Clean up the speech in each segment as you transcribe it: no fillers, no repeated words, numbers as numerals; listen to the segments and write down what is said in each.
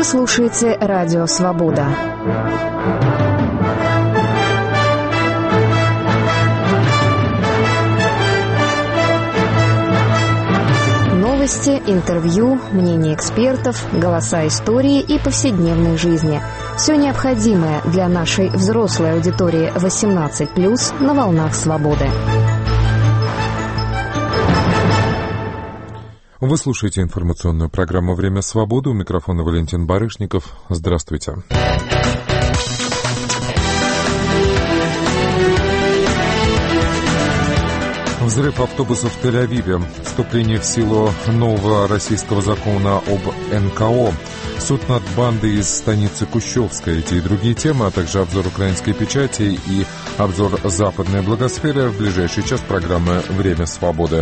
слушаете Радио Свобода. Новости, интервью, мнения экспертов, голоса истории и повседневной жизни. Все необходимое для нашей взрослой аудитории 18+, на волнах свободы. Вы слушаете информационную программу «Время свободы». У микрофона Валентин Барышников. Здравствуйте. Взрыв автобусов в Тель-Авиве, вступление в силу нового российского закона об НКО, суд над бандой из станицы Кущевской. Эти и другие темы, а также обзор украинской печати и обзор западной благосферы в ближайший час программы «Время свободы».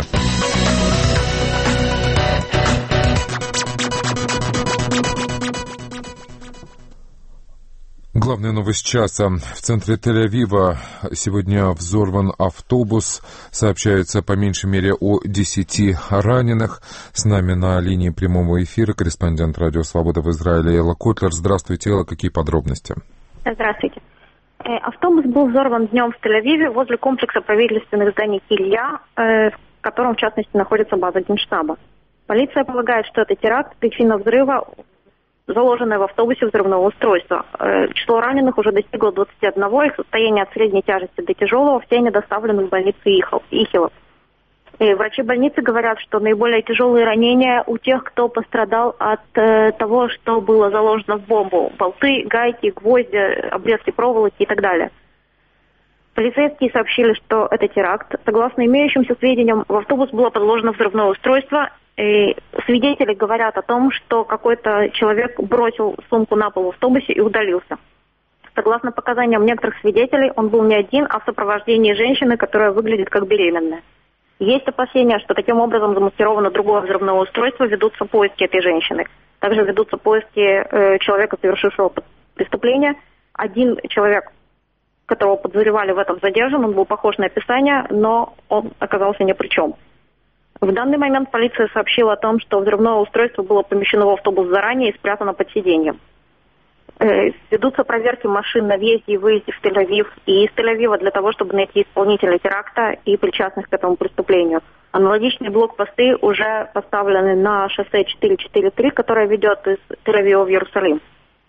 Главная новость часа. В центре Тель-Авива сегодня взорван автобус. Сообщается по меньшей мере о 10 раненых. С нами на линии прямого эфира корреспондент Радио Свобода в Израиле Элла Котлер. Здравствуйте, Элла. Какие подробности? Здравствуйте. Автобус был взорван днем в Тель-Авиве возле комплекса правительственных зданий Килья, в котором, в частности, находится база Генштаба. Полиция полагает, что это теракт, причина взрыва – заложенное в автобусе взрывного устройства. Число раненых уже достигло 21, их состояние от средней тяжести до тяжелого, все они доставлены в больницу Ихилов. Врачи больницы говорят, что наиболее тяжелые ранения у тех, кто пострадал от того, что было заложено в бомбу. Болты, гайки, гвозди, обрезки проволоки и так далее. Полицейские сообщили, что это теракт. Согласно имеющимся сведениям, в автобус было подложено взрывное устройство. И свидетели говорят о том, что какой-то человек бросил сумку на пол в автобусе и удалился. Согласно показаниям некоторых свидетелей, он был не один, а в сопровождении женщины, которая выглядит как беременная. Есть опасения, что таким образом замаскировано другое взрывное устройство, ведутся поиски этой женщины. Также ведутся поиски человека, совершившего преступление. Один человек, которого подозревали в этом, задержан, он был похож на описание, но он оказался ни при чем. В данный момент полиция сообщила о том, что взрывное устройство было помещено в автобус заранее и спрятано под сиденьем. Ведутся проверки машин на въезде и выезде в Тель-Авив и из Тель-Авива для того, чтобы найти исполнителей теракта и причастных к этому преступлению. Аналогичные блокпосты уже поставлены на шоссе 443, которое ведет из Тель-Авива в Иерусалим.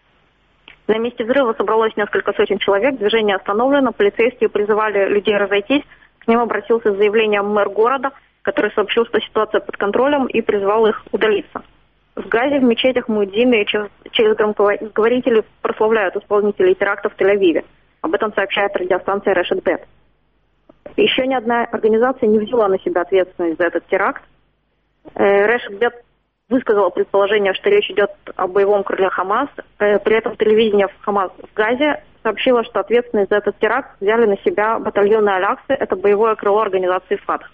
На месте взрыва собралось несколько сотен человек, движение остановлено, полицейские призывали людей разойтись. К ним обратился с заявлением мэр города, который сообщил, что ситуация под контролем, и призвал их удалиться. В Газе, в мечетях, муэдзины через громкоговорители прославляют исполнителей терактов в Тель-Авиве. Об этом сообщает радиостанция Решет Бет. Еще ни одна организация не взяла на себя ответственность за этот теракт. Решет Бет высказала предположение, что речь идет о боевом крыле Хамас. При этом телевидение Хамас в Газе сообщило, что ответственность за этот теракт взяли на себя батальоны Аль-Аксы, это боевое крыло организации Фатх.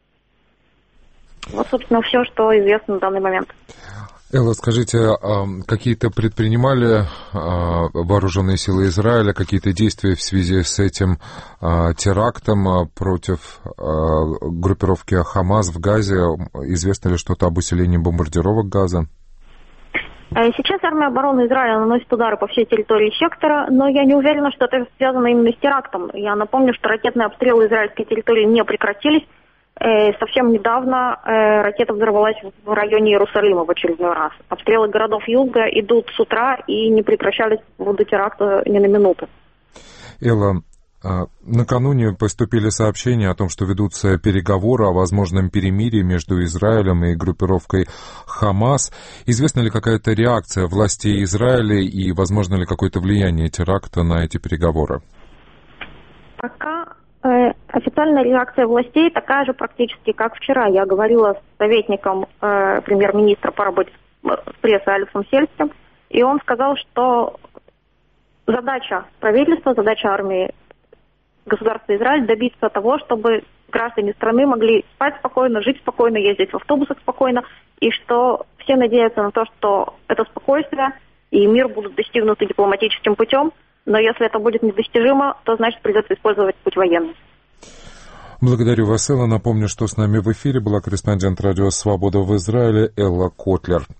Вот, собственно, все, что известно на данный момент. Элла, скажите, какие-то предпринимали вооруженные силы Израиля какие-то действия в связи с этим терактом против группировки Хамас в Газе? Известно ли что-то об усилении бомбардировок Газа? Сейчас армия обороны Израиля наносит удары по всей территории сектора, но я не уверена, что это связано именно с терактом. Я напомню, что ракетные обстрелы израильской территории не прекратились. Совсем недавно ракета взорвалась в районе Иерусалима в очередной раз. Обстрелы городов Юга идут с утра и не прекращались до теракта ни на минуту. Элла, накануне поступили сообщения о том, что ведутся переговоры о возможном перемирии между Израилем и группировкой Хамас. Известна ли какая-то реакция властей Израиля и возможно ли какое-то влияние теракта на эти переговоры? Пока официальная реакция властей такая же практически, как вчера. Я говорила с советником премьер-министра по работе с прессой Алексом Сельским, и он сказал, что задача правительства, задача армии государства Израиль добиться того, чтобы граждане страны могли спать спокойно, жить спокойно, ездить в автобусах спокойно, и что все надеются на то, что это спокойствие и мир будут достигнуты дипломатическим путем, но если это будет недостижимо, то значит придется использовать путь военный. Благодарю вас, Элла. Напомню, что с нами в эфире была корреспондент Радио Свобода в Израиле Элла Котлер.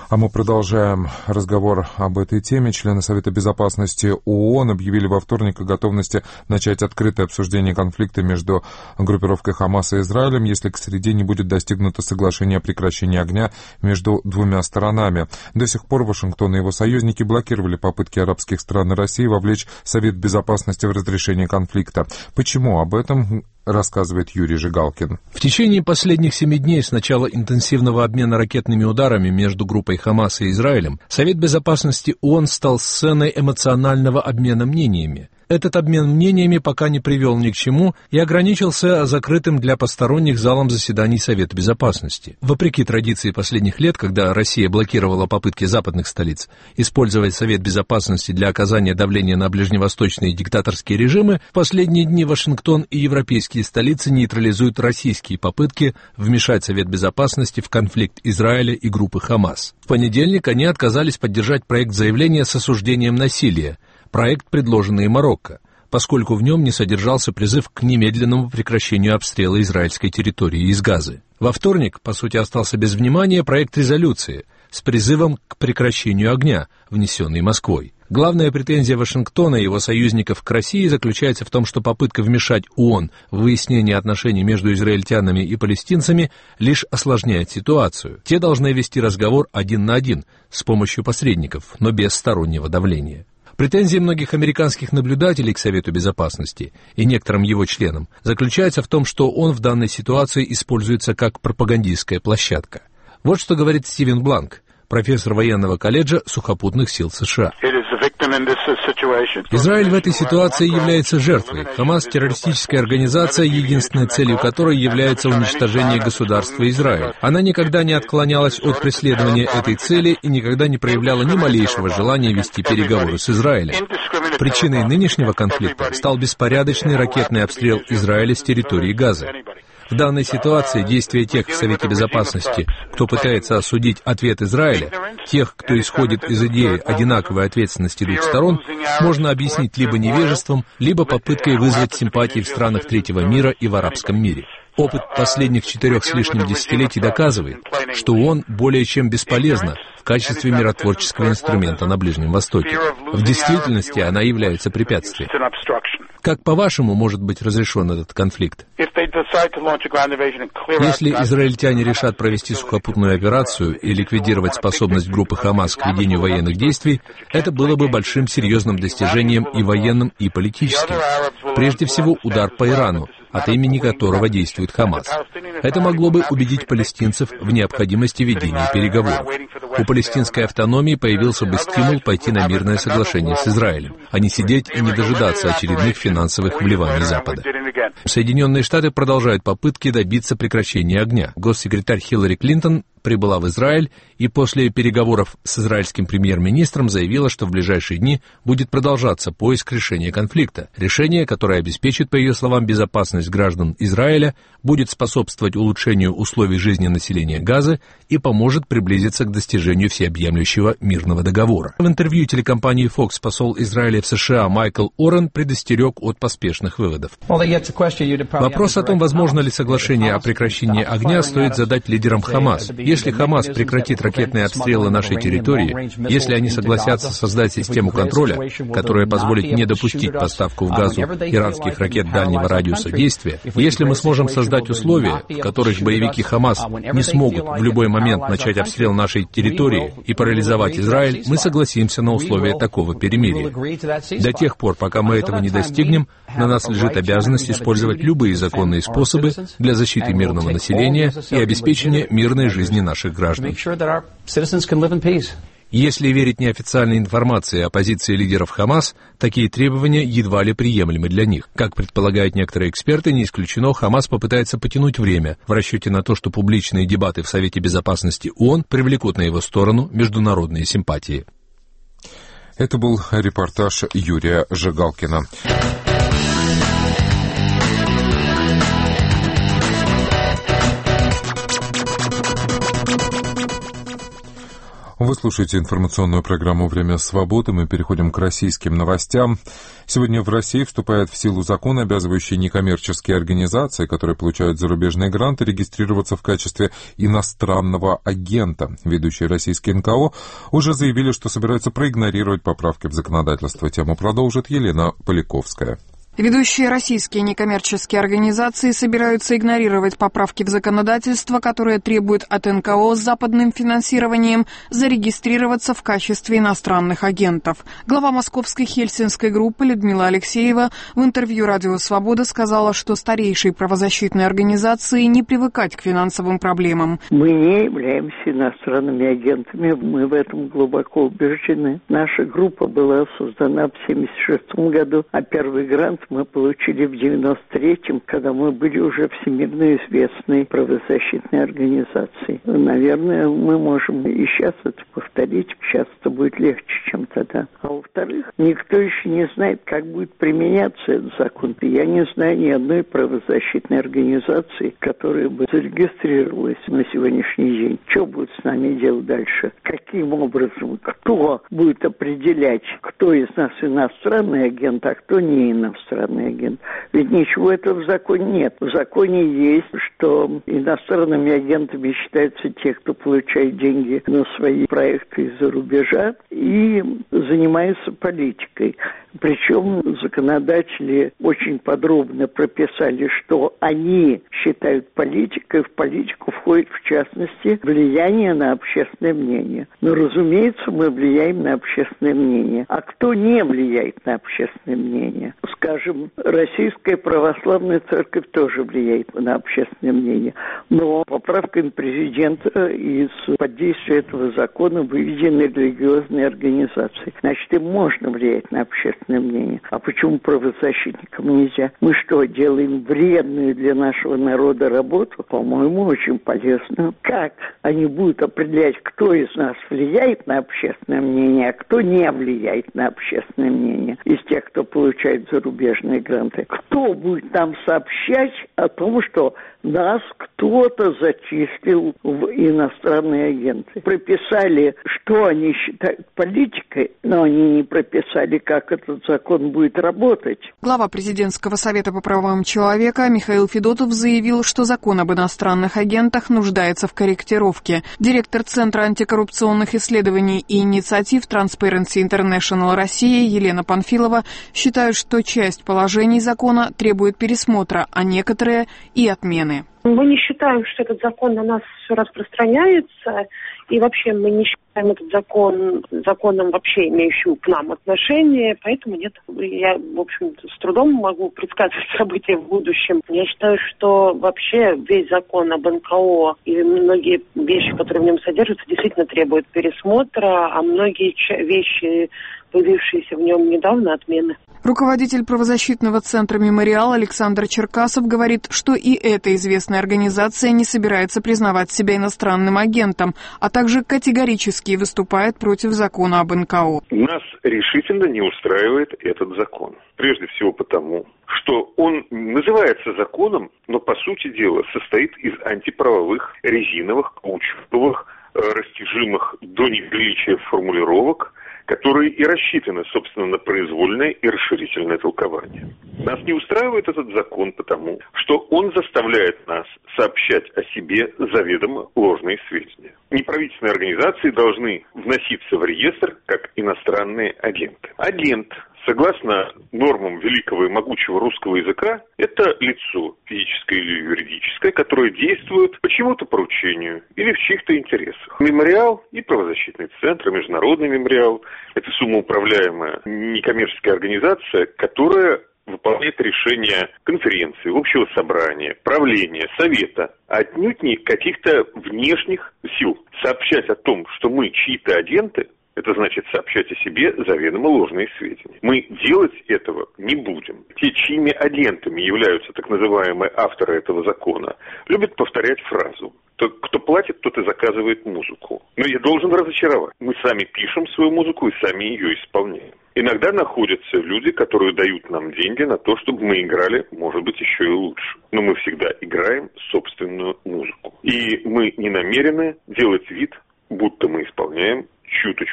А мы продолжаем разговор об этой теме. Члены Совета Безопасности ООН объявили во вторник о готовности начать открытое обсуждение конфликта между группировкой Хамас и Израилем, если к среде не будет достигнуто соглашение о прекращении огня между двумя сторонами. До сих пор Вашингтон и его союзники блокировали попытки арабских стран и России вовлечь Совет Безопасности в разрешение конфликта. Почему? Об этом рассказывает Юрий Жигалкин. В течение последних 7 дней с начала интенсивного обмена ракетными ударами между группой Хамас и Израилем Совет Безопасности ООН стал сценой эмоционального обмена мнениями. Этот обмен мнениями пока не привел ни к чему и ограничился закрытым для посторонних залом заседаний Совета Безопасности. Вопреки традиции последних лет, когда Россия блокировала попытки западных столиц использовать Совет Безопасности для оказания давления на ближневосточные диктаторские режимы, в последние дни Вашингтон и европейские столицы нейтрализуют российские попытки вмешать Совет Безопасности в конфликт Израиля и группы Хамас. В понедельник они отказались поддержать проект заявления с осуждением насилия, проект, предложенный Марокко, поскольку в нем не содержался призыв к немедленному прекращению обстрела израильской территории из Газы. Во вторник, по сути, остался без внимания проект резолюции с призывом к прекращению огня, внесенный Москвой. Главная претензия Вашингтона и его союзников к России заключается в том, что попытка вмешать ООН в выяснение отношений между израильтянами и палестинцами лишь осложняет ситуацию. Те должны вести разговор 1 на 1 с помощью посредников, но без стороннего давления. Претензии многих американских наблюдателей к Совету Безопасности и некоторым его членам заключается в том, что он в данной ситуации используется как пропагандистская площадка. Вот что говорит Стивен Бланк, профессор военного колледжа сухопутных сил США. Израиль в этой ситуации является жертвой. Хамас – террористическая организация, единственной целью которой является уничтожение государства Израиль. Она никогда не отклонялась от преследования этой цели и никогда не проявляла ни малейшего желания вести переговоры с Израилем. Причиной нынешнего конфликта стал беспорядочный ракетный обстрел Израиля с территории Газы. В данной ситуации действия тех в Совете Безопасности, кто пытается осудить ответ Израиля, тех, кто исходит из идеи одинаковой ответственности двух сторон, можно объяснить либо невежеством, либо попыткой вызвать симпатии в странах третьего мира и в арабском мире. Опыт последних 4 с лишним десятилетий доказывает, что ООН более чем бесполезна в качестве миротворческого инструмента на Ближнем Востоке. В действительности она является препятствием. Как, по-вашему, может быть разрешен этот конфликт? Если израильтяне решат провести сухопутную операцию и ликвидировать способность группы Хамас к ведению военных действий, это было бы большим серьезным достижением и военным, и политическим. Прежде всего, удар по Ирану, от имени которого действует Хамас. Это могло бы убедить палестинцев в необходимости ведения переговоров. У палестинской автономии появился бы стимул пойти на мирное соглашение с Израилем, а не сидеть и не дожидаться очередных финансовых вливаний Запада. Соединенные Штаты продолжают попытки добиться прекращения огня. Госсекретарь Хиллари Клинтон прибыла в Израиль и после переговоров с израильским премьер-министром заявила, что в ближайшие дни будет продолжаться поиск решения конфликта. Решение, которое обеспечит, по ее словам, безопасность граждан Израиля, будет способствовать улучшению условий жизни населения Газы и поможет приблизиться к достижению всеобъемлющего мирного договора. В интервью телекомпании Fox посол Израиля в США Майкл Орен предостерег от поспешных выводов. Вопрос о том, возможно ли соглашение о прекращении огня, стоит задать лидерам Хамас. Если Хамас прекратит ракетные обстрелы нашей территории, если они согласятся создать систему контроля, которая позволит не допустить поставку в Газу иранских ракет дальнего радиуса действия, если мы сможем создать условия, в которых боевики Хамас не смогут в любой момент начать обстрел нашей территории и парализовать Израиль, мы согласимся на условия такого перемирия. До тех пор, пока мы этого не достигнем, на нас лежит обязанность использовать любые законные способы для защиты мирного населения и обеспечения мирной жизни наших граждан. Если верить неофициальной информации о позиции лидеров Хамас, такие требования едва ли приемлемы для них. Как предполагают некоторые эксперты, не исключено, Хамас попытается потянуть время в расчете на то, что публичные дебаты в Совете Безопасности ООН привлекут на его сторону международные симпатии. Это был репортаж Юрия Жигалкина. Вы слушаете информационную программу «Время свободы». Мы переходим к российским новостям. Сегодня в России вступает в силу закон, обязывающий некоммерческие организации, которые получают зарубежные гранты, регистрироваться в качестве иностранного агента. Ведущие российские НКО уже заявили, что собираются проигнорировать поправки в законодательство. Тему продолжит Елена Поляковская. Ведущие российские некоммерческие организации собираются игнорировать поправки в законодательство, которые требуют от НКО с западным финансированием зарегистрироваться в качестве иностранных агентов. Глава московской хельсинской группы Людмила Алексеева в интервью «Радио Свобода» сказала, что старейшей правозащитной организации не привыкать к финансовым проблемам. Мы не являемся иностранными агентами, мы в этом глубоко убеждены. Наша группа была создана в 1976 году, а первый грант мы получили в 1993-м, когда мы были уже всемирно известной правозащитной организацией. Наверное, мы можем и сейчас это повторить. Сейчас это будет легче, чем тогда. А во-вторых, никто еще не знает, как будет применяться этот закон. Я не знаю ни одной правозащитной организации, которая бы зарегистрировалась на сегодняшний день. Что будет с нами делать дальше? Каким образом? Кто будет определять, кто из нас иностранный агент, а кто не иностранный агент? Ведь ничего этого в законе нет. В законе есть, что иностранными агентами считаются те, кто получает деньги на свои проекты из-за рубежа и занимаются политикой. Причем законодатели очень подробно прописали, что они считают политикой. В политику входит, в частности, влияние на общественное мнение. Но, разумеется, мы влияем на общественное мнение. А кто не влияет на общественное мнение? Скажем, Российская православная церковь тоже влияет на общественное мнение. Но поправками президента из-под действия этого закона выведены религиозные организации. Значит, им можно влиять на общественное мнение. А почему правозащитникам нельзя? Мы что, делаем вредную для нашего народа работу? По-моему, очень полезно. Как они будут определять, кто из нас влияет на общественное мнение, а кто не влияет на общественное мнение из тех, кто получает зарубежные гранты? Кто будет нам сообщать о том, что нас кто-то зачислил в иностранные агенты? Прописали, что они считают политикой, но они не прописали, как этот закон будет работать. Глава президентского совета по правам человека Михаил Федотов заявил, что закон об иностранных агентах нуждается в корректировке. Директор Центра антикоррупционных исследований и инициатив Transparency International Россия Елена Панфилова считает, что часть положений закона требует пересмотра, а некоторые и отмены. Мы не считаем, что этот закон на нас распространяется, и вообще мы не считаем этот закон законом вообще имеющим к нам отношение, поэтому нет. Я, в общем-то, с трудом могу предсказывать события в будущем. Я считаю, что вообще весь закон об НКО и многие вещи, которые в нем содержатся, действительно требуют пересмотра, а многие вещи, появившиеся в нем недавно, отмены. Руководитель правозащитного центра «Мемориал» Александр Черкасов говорит, что и эта известная организация не собирается признавать себя иностранным агентом, а также категорически выступает против закона об НКО. Нас решительно не устраивает этот закон. Прежде всего потому, что он называется законом, но по сути дела состоит из антиправовых, резиновых, каучуковых, растяжимых до неприличия формулировок, которые и рассчитаны, собственно, на произвольное и расширительное толкование. Нас не устраивает этот закон потому, что он заставляет нас сообщать о себе заведомо ложные сведения. Неправительственные организации должны вноситься в реестр как иностранные агенты. Агент, согласно нормам великого и могучего русского языка, это лицо, физическое или юридическое, которое действует по чему-то поручению или в чьих-то интересах. Мемориал и правозащитный центр, международный мемориал – это самоуправляемая некоммерческая организация, которая выполняет решения конференции, общего собрания, правления, совета, а отнюдь не каких-то внешних сил. Сообщать о том, что мы чьи-то агенты, это значит сообщать о себе заведомо ложные сведения. Мы делать этого не будем. Те, чьими агентами являются так называемые авторы этого закона, любят повторять фразу: кто платит, тот и заказывает музыку. Но я должен разочаровать. Мы сами пишем свою музыку и сами ее исполняем. Иногда находятся люди, которые дают нам деньги на то, чтобы мы играли, может быть, еще и лучше. Но мы всегда играем собственную музыку. И мы не намерены делать вид, будто мы исполняем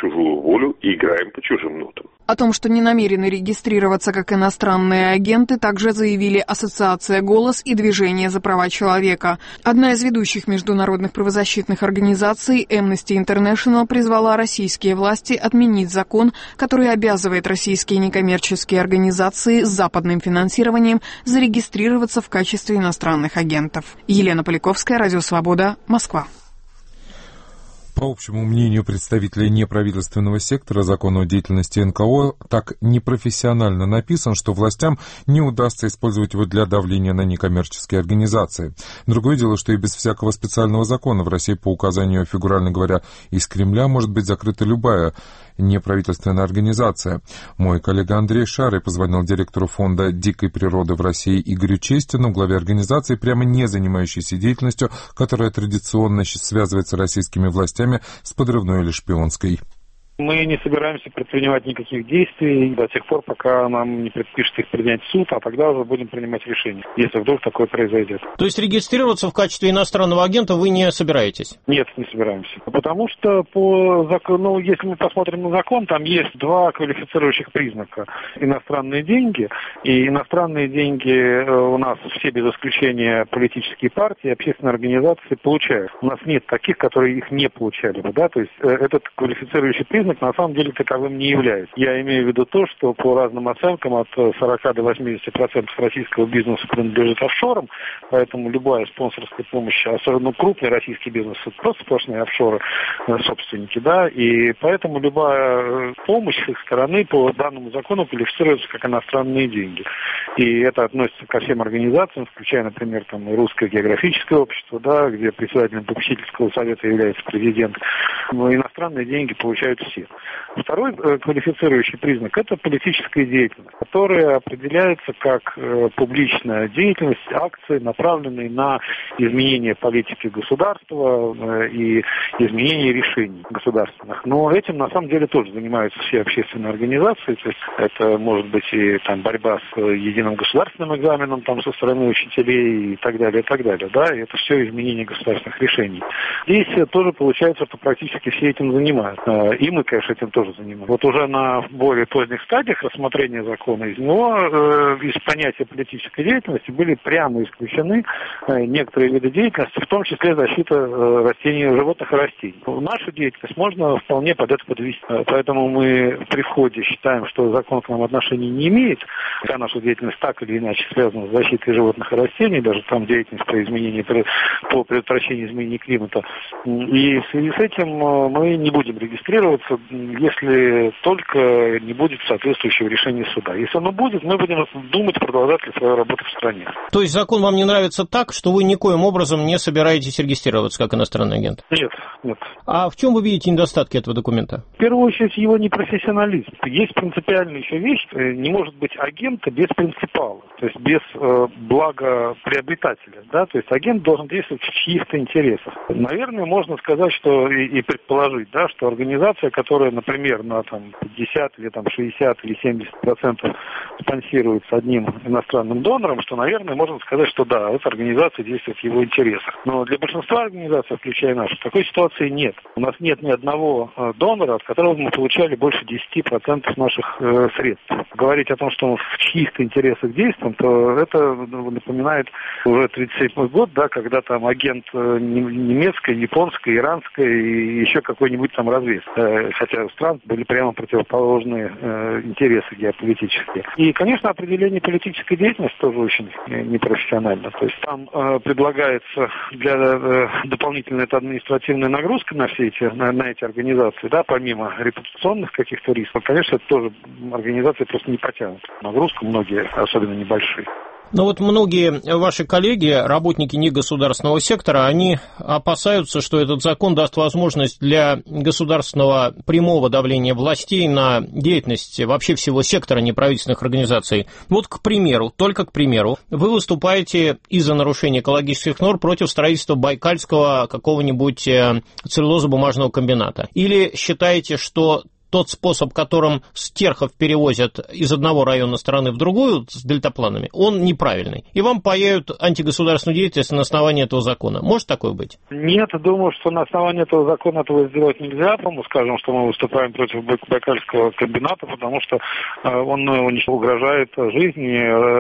чужую волю и играем по чужим нотам. О том, что не намерены регистрироваться как иностранные агенты, также заявили Ассоциация «Голос» и Движение за права человека. Одна из ведущих международных правозащитных организаций Amnesty International призвала российские власти отменить закон, который обязывает российские некоммерческие организации с западным финансированием зарегистрироваться в качестве иностранных агентов. Елена Поляковская, Радио Свобода, Москва. По общему мнению представителей неправительственного сектора, закон о деятельности НКО так непрофессионально написан, что властям не удастся использовать его для давления на некоммерческие организации. Другое дело, что и без всякого специального закона в России, по указанию, фигурально говоря, из Кремля может быть закрыта любая неправительственная организация. Мой коллега Андрей Шарый позвонил директору фонда дикой природы в России Игорю Честину, главе организации, прямо не занимающейся деятельностью, которая традиционно связывается российскими властями с подрывной или шпионской. Мы не собираемся предпринимать никаких действий до тех пор, пока нам не предпишет их принять суд, а тогда уже будем принимать решение, если вдруг такое произойдет. То есть регистрироваться в качестве иностранного агента вы не собираетесь? Нет, не собираемся. Потому что по закону, если мы посмотрим на закон, там есть два квалифицирующих признака. Иностранные деньги, и иностранные деньги у нас все без исключения политические партии, общественные организации получают. У нас нет таких, которые их не получали бы, да, то есть этот квалифицирующий признак на самом деле таковым не является. Я имею в виду то, что по разным оценкам от 40 до 80% российского бизнеса принадлежит офшорам, поэтому любая спонсорская помощь, особенно крупный российский бизнес, это просто сплошные офшоры собственники, да, и поэтому любая помощь с их стороны по данному закону квалифицируется как иностранные деньги. И это относится ко всем организациям, включая, например, там, Русское географическое общество, да, где председателем попечительского совета является президент. Но иностранные деньги получают все. Второй квалифицирующий признак – это политическая деятельность, которая определяется как публичная деятельность, акции, направленные на изменение политики государства и изменение решений государственных. Но этим на самом деле тоже занимаются все общественные организации, то есть это может быть и там борьба с единым государственным экзаменом там, со стороны учителей и так далее, да, и это все изменение государственных решений. Здесь тоже получается, что практически все этим занимаются. И мы, конечно, этим тоже занимаемся. Вот уже на более поздних стадиях рассмотрения закона из него, из понятия политической деятельности были прямо исключены некоторые виды деятельности, в том числе защита растений, животных и растений. Нашу деятельность можно вполне под это подвести. Поэтому мы при входе считаем, что закон к нам отношения не имеет. Вся наша деятельность так или иначе связана с защитой животных и растений, даже там деятельность по изменению, по предотвращению изменения климата. И в связи с этим мы не будем регистрироваться, если только не будет соответствующего решения суда. Если оно будет, мы будем думать, продолжать ли свою работу в стране. То есть закон вам не нравится так, что вы никоим образом не собираетесь регистрироваться как иностранный агент? Нет. А в чем вы видите недостатки этого документа? В первую очередь его непрофессионализм. Есть принципиальная еще вещь, не может быть агента без принципала, то есть без благоприобретателя, да, то есть агент должен действовать в чьих-то интересах. Наверное, можно сказать, что и предположить, да, что организация, которая, например, на там 50 или там 60 или 70% спонсируется одним иностранным донором, что, наверное, можно сказать, что да, эта организация действует в его интересах. Но для большинства организаций, включая нашу, такой ситуации нет. У нас нет ни одного донора, от которого мы получали больше 10% наших средств. Говорить о том, что мы в чьих-то интересах действуем, то это напоминает уже 37-й год, да, когда там агент немецкой, японской, иранской и еще какой-нибудь там разведки. Хотя у стран были прямо противоположные интересы геополитические. И, конечно, определение политической деятельности тоже очень непрофессионально. То есть там предлагается для дополнительной административной нагрузки на все эти, на эти организации, да, помимо репутационных каких-то рисков, конечно, это тоже организации просто не потянут. Нагрузку многие, особенно небольшие. Но вот многие ваши коллеги, работники негосударственного сектора, они опасаются, что этот закон даст возможность для государственного прямого давления властей на деятельность вообще всего сектора неправительственных организаций. Вот, к примеру, только к примеру, вы выступаете из-за нарушения экологических норм против строительства Байкальского какого-нибудь целлюлозо-бумажного комбината. Или считаете, что тот способ, которым стерхов перевозят из одного района страны в другую с дельтапланами, он неправильный. И вам паяют антигосударственную деятельность на основании этого закона. Может такое быть? Нет, думаю, что на основании этого закона этого сделать нельзя. Мы скажем, что мы выступаем против Байкальского комбината, потому что он угрожает жизни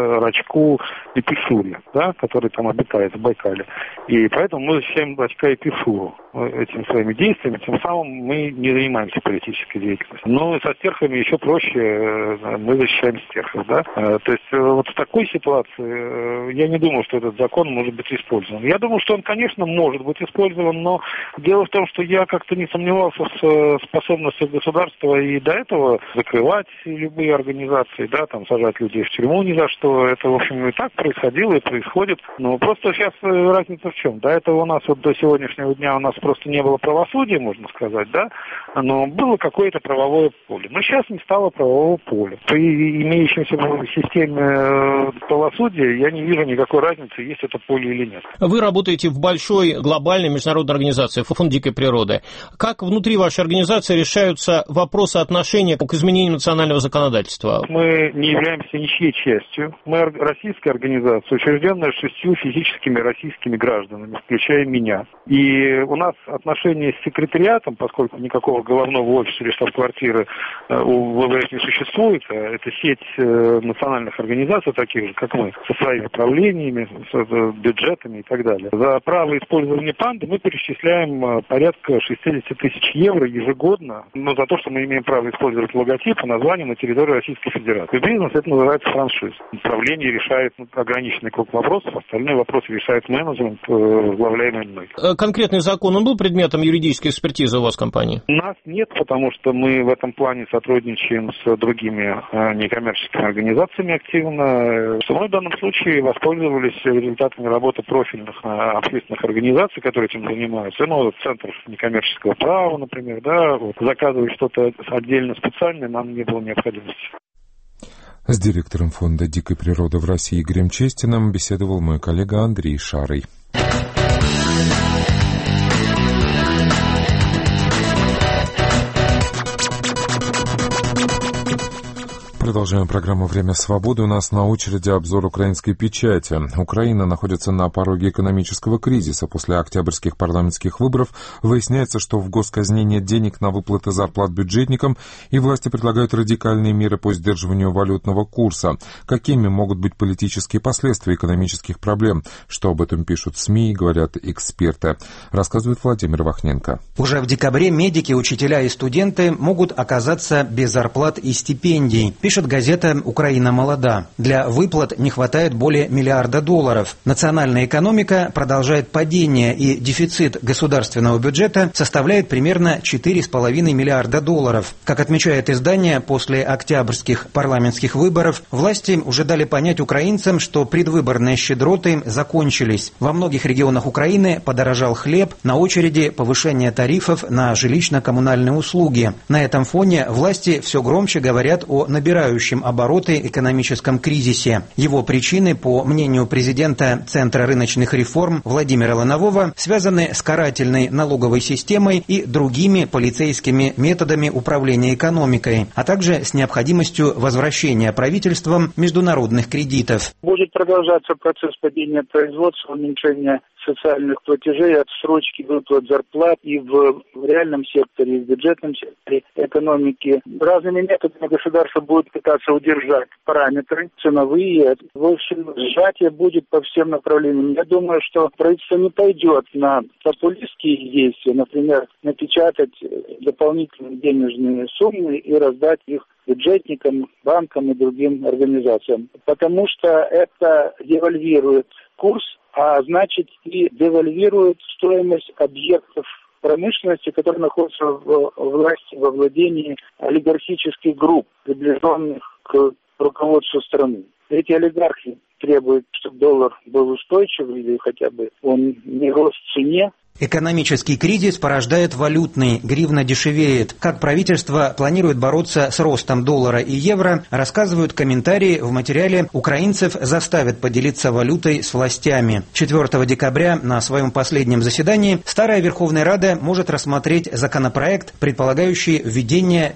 рачку и писюре, да, который там обитает в Байкале. И поэтому мы защищаем рачка и писюру этими своими действиями. Тем самым мы не занимаемся политической деятельностью. Но со стерхами еще проще. Мы защищаем стерхов, да. То есть вот в такой ситуации я не думаю, что этот закон может быть использован. Я думаю, что он, конечно, может быть использован, но дело в том, что я как-то не сомневался в способности государства и до этого закрывать любые организации, да, там сажать людей в тюрьму ни за что. Это, в общем, и так происходило и происходит. Но просто сейчас разница в чем? До этого у нас вот до сегодняшнего дня у нас просто не было правосудия, можно сказать, да, но было какое-то правовое поле. Но сейчас не стало правового поля. При имеющемся в системе правосудия я не вижу никакой разницы, есть это поле или нет. Вы работаете в большой глобальной международной организации Фонд дикой природы. Как внутри вашей организации решаются вопросы отношения к изменению национального законодательства? Мы не являемся ничьей частью. Мы российская организация, учрежденная 6 физическими российскими гражданами, включая меня. И у нас отношения с секретариатом, поскольку никакого головного офиса или штаб-квартиры у ВВС не существует, это сеть национальных организаций, таких же, как мы, со своими правлениями, с бюджетами и так далее. За право использования панды мы перечисляем порядка 60 тысяч евро ежегодно, но за то, что мы имеем право использовать логотип и название на территории Российской Федерации. Бизнес это называется франшиз. Управление решает ограниченный круг вопросов, остальные вопросы решает менеджмент, возглавляемый мной. Конкретный закон, он был предметом юридической экспертизы у вас в компании? У нас нет, потому что мы в этом плане сотрудничаем с другими некоммерческими организациями активно. Мы в данном случае воспользовались результатами работы профильных общественных организаций, которые этим занимаются. Ну, Центр некоммерческого права, например, да, вот, заказывать что-то отдельно специальное нам не было необходимости. С директором Фонда дикой природы в России Игорем Честиным беседовал мой коллега Андрей Шарый. Продолжаем программу «Время свободы». У нас на очереди обзор украинской печати. Украина находится на пороге экономического кризиса. После октябрьских парламентских выборов выясняется, что в госказне нет денег на выплаты зарплат бюджетникам, и власти предлагают радикальные меры по сдерживанию валютного курса. Какими могут быть политические последствия экономических проблем? Что об этом пишут СМИ и говорят эксперты? Рассказывает Владимир Вахненко. Уже в декабре медики, учителя и студенты могут оказаться без зарплат и стипендий. Пишет газета «Украина молода». Для выплат не хватает более $1 миллиарда. Национальная экономика продолжает падение, и дефицит государственного бюджета составляет примерно $4,5 миллиарда. Как отмечает издание, после октябрьских парламентских выборов власти уже дали понять украинцам, что предвыборные щедроты закончились. Во многих регионах Украины подорожал хлеб, на очереди повышение тарифов на жилищно-коммунальные услуги. На этом фоне власти все громче говорят о набирающем обороты экономическом кризисе. Его причины, по мнению президента Центра рыночных реформ Владимира Ланового, связаны с карательной налоговой системой и другими полицейскими методами управления экономикой, а также с необходимостью возвращения правительством международных кредитов. Будет продолжаться процесс падения производства, уменьшения социальных платежей, отсрочки выплат зарплат и в реальном секторе, и в бюджетном секторе экономики. Разными методами государство будет пытаться удержать параметры ценовые. В общем, сжатие будет по всем направлениям. Я думаю, что правительство не пойдет на популистские действия, например, напечатать дополнительные денежные суммы и раздать их бюджетникам, банкам и другим организациям. Потому что это девальвирует курс, а значит и девальвирует стоимость объектов промышленности, которые находятся в власти, во владении олигархических групп, приближенных к руководству страны. Эти олигархи требуют, чтобы доллар был устойчив или хотя бы он не рос в цене. Экономический кризис порождает валютный, гривна дешевеет. Как правительство планирует бороться с ростом доллара и евро, рассказывают комментарии в материале «Украинцев заставят поделиться валютой с властями». 4 декабря на своем последнем заседании Старая Верховная Рада может рассмотреть законопроект, предполагающий введение